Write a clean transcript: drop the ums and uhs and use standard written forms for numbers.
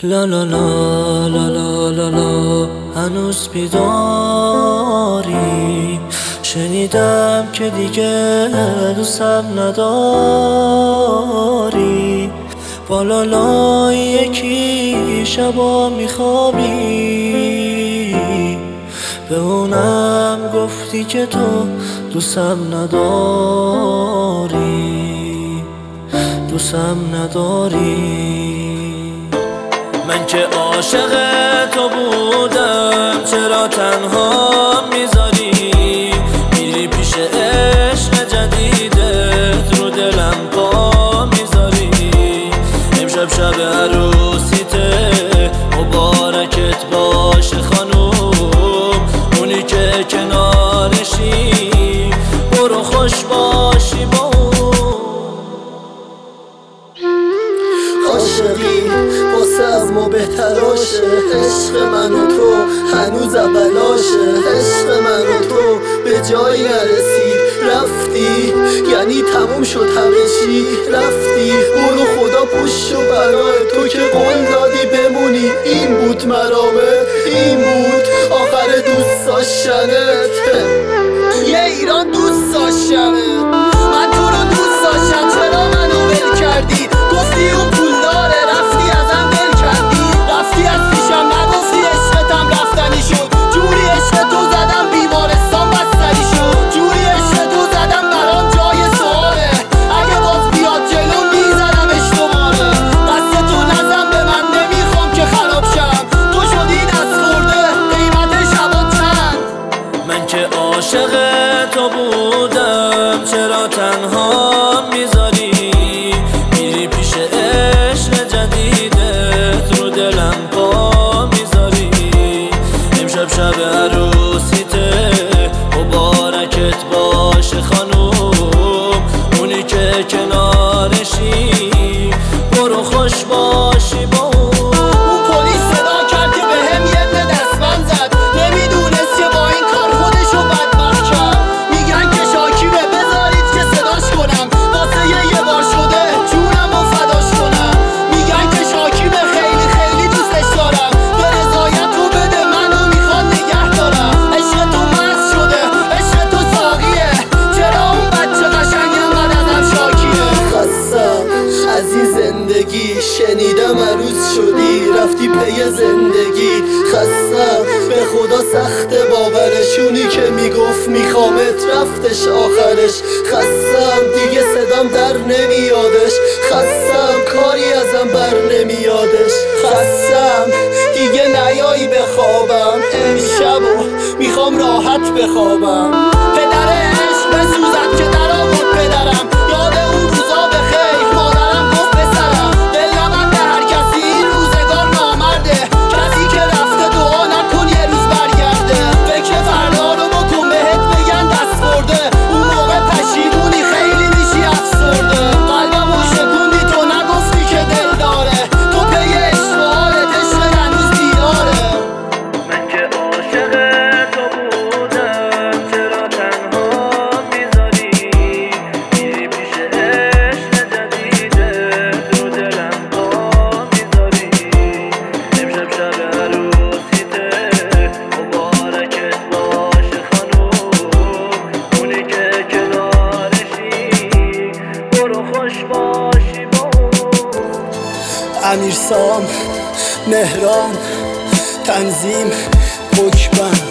لا لا لا لا لا لا لا هنوز بیداری؟ شنیدم که دیگه دوستم نداری. با لالای یکی شبا میخوابی، به اونم گفتی که تو دوستم نداری، دوستم نداری. من که عاشق تو بودم، چرا تنها میذاری؟ میری پیش عشق جدیدت، رو دلم پا میذاری. امشب شب عروسیته، مبارکت باشه خانوم. اونی که کنارشی، برو خوش باشی با اون. عاشقی واسه از ما بهتراشه، عشق من و تو هنوز اولاشه. عشق من و تو به جایی نرسید، رفتی یعنی تموم شد همه چی. رفتی برو خدا پشت و بلای تو که قول دادی بمونی. این بود مرامت، این بود آخر دوست داشتنت. یه ایران دوست داشتنت. من تو رو دوست داشتم، چرا منو ول کردی؟ گفتی اون پول داره، رفتی ازم ول کردی. رفتی از پیشم نگفتی عشقتم رفتنی شد. جوری عشق تو زدم بیمارستان بستری شد. جوری عشق تو زدم برام جای سواله. اگه باز بیاد جلو میزنمش دوباره. دست تو نزن به من، نمیخوام که خراب شم. تو شدی دست خورده، قیمت شبا چند؟ من که عاشق تو بودم، چرا تنها میذاری؟ میری پیش عشق جدیدت، رو دلم پا میذاری. امشب شب عروسیته، مبارکت باشه خانوم. اونی که کنارشی، برو خوش باشی با اون. اون پلیس صدا کرد که بهم یه دستبند زد، نمیدونست که با این کار خودشو بدبخت کرد. میگن که شاکیره، بذارید که صداش کنم. واسه یه بار شده جونم رو فداش کنم. میگن که شاکیره، خیلی خیلی دوستش دارم. به رضایت تو بده، منو میخواد نگه دارم. عشق تو مست شده، عشق تو ساقیه. چرا اون بچه قشنگ انقدر ازم شاکیه؟ خستم از این زندگی، شنیدم عروس شدی رفتی پی زندگی. خستم به خدا سخت باورشونی که میگفت میخوامت، رفتش آخرش. خستم دیگه صدام در نمیادش. خستم کاری ازم بر نمیادش. خستم دیگه نیایی بخوابم. امشبو میخوام راحت بخوابم. پدر عشق بسوزد که در آورد پدرم. یاد اون روزا بخیر، مادرم گفت پسرم. دل نبند هر کسی، این روزگار نامرده. کسی که رفته دعا نکن یه روز برگرده. فکر فردا رو بکن، بهت بگن دست خورده. اون موقع پشیمونی خیلی میشی افسرده. قلبمو شکوندی تو نگفتی که دل داره. تو پی عشق و حالت، عشق هنوز بیاره. من که عاشق تو بودم، چرا تنها میذاری؟ میری پیش عشق جدیدت، رو دلم پا میذاری. امشب شب عروسیته، مبارکت باشه خانوم. اونی که کنارشی، برو خوش باشی با اون. امیرسام، مهران، تنظیم، حکمن.